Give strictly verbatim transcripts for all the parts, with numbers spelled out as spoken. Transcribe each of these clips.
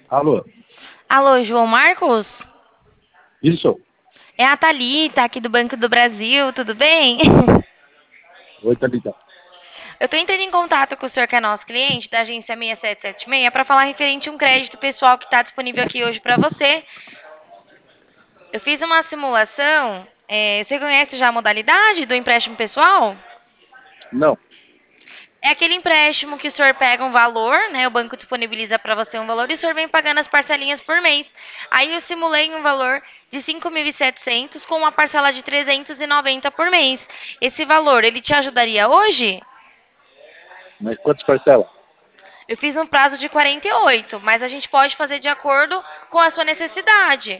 Alô? Alô, João Marcos? Isso? É a Thalita, aqui do Banco do Brasil, tudo bem? Oi, Thalita. Eu estou entrando em contato com o senhor que é nosso cliente da agência seis sete sete seis para falar referente a um crédito pessoal que está disponível aqui hoje para você. Eu fiz uma simulação. É, você conhece já a modalidade do empréstimo pessoal? Não. É aquele empréstimo que o senhor pega um valor, né? O banco disponibiliza para você um valor e o senhor vem pagando as parcelinhas por mês. Aí eu simulei um valor de cinco mil e setecentos com uma parcela de trezentos e noventa por mês. Esse valor, ele te ajudaria hoje? Mas quantas parcelas? Eu fiz um prazo de quarenta e oito, mas a gente pode fazer de acordo com a sua necessidade.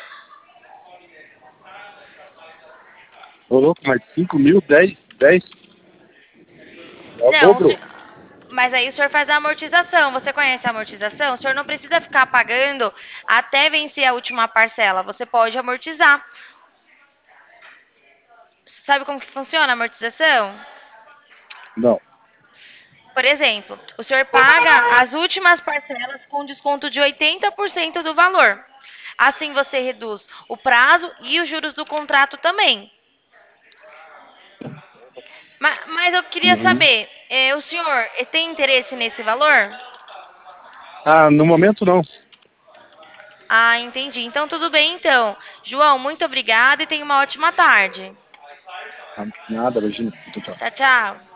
Ô, louco, mas cinco mil, dez, dez, é o Não, se- dobro. mas aí o senhor faz a amortização. Você conhece a amortização? O senhor não precisa ficar pagando até vencer a última parcela. Você pode amortizar. Sabe como que funciona a amortização? Não. Por exemplo, o senhor paga as últimas parcelas com desconto de oitenta por cento do valor. Assim você reduz o prazo e os juros do contrato também. Ma- Mas eu queria Uhum. saber, eh, o senhor eh, tem interesse nesse valor? Ah, no momento não. Ah, entendi. Então tudo bem então. João, muito obrigada e tenha uma ótima tarde. Ah, nada, imagina. Tchau, tchau. Tchau, tchau.